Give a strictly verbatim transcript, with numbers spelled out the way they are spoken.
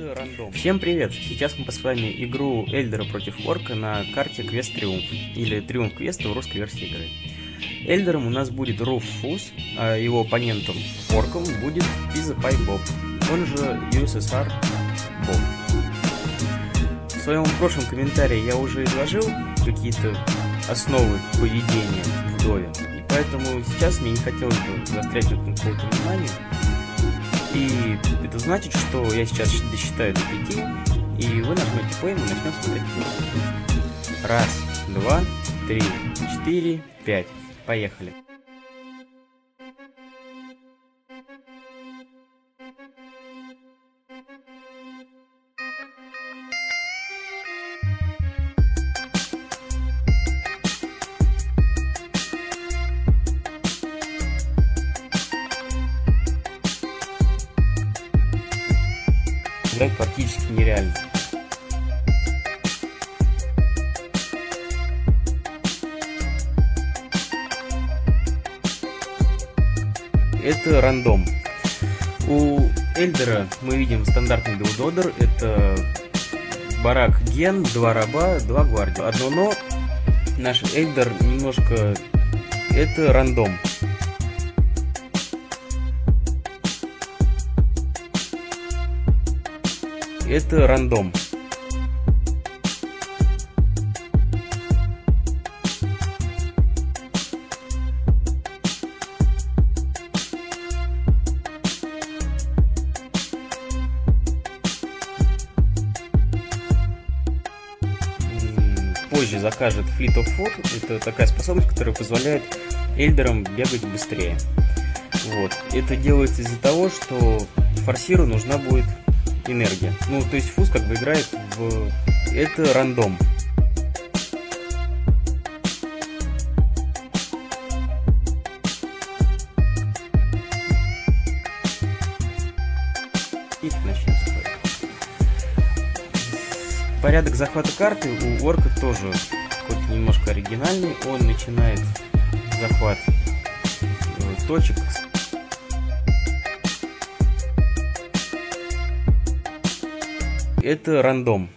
Это рандом. Всем привет! Сейчас мы посмотрим игру Эльдера против Орка на карте Квест Триумф, или Триумф Квеста в русской версии игры. Эльдером у нас будет Руфус, а его оппонентом Орком будет Пизапай Боб, он же ю эс эс ар Боб. В своем прошлом комментарии я уже изложил какие-то основы поведения в Дове, и поэтому сейчас мне не хотелось бы заострять на этом какое-то внимание. И это значит, что я сейчас досчитаю до пяти, и вы нажмете play, и мы начнем смотреть фильм. Раз, два, три, четыре, пять. Поехали. Играть практически нереально. Это рандом. У Эльдера мы видим стандартный даудодер. Это барак ген, два раба, два гвардии. Одно но. Наш Эльдер немножко... Это рандом. Это рандом. Позже закажет Fleet of Foot. Это такая способность, которая позволяет Эльдерам бегать быстрее. Вот. Это делается из-за того, что форсиру нужна будет энергия. Ну, то есть Фуз как бы играет в... Это рандом. И начнем с порядок захвата карты у Орка тоже какой-то немножко оригинальный. Он начинает захват точек. Это рандом.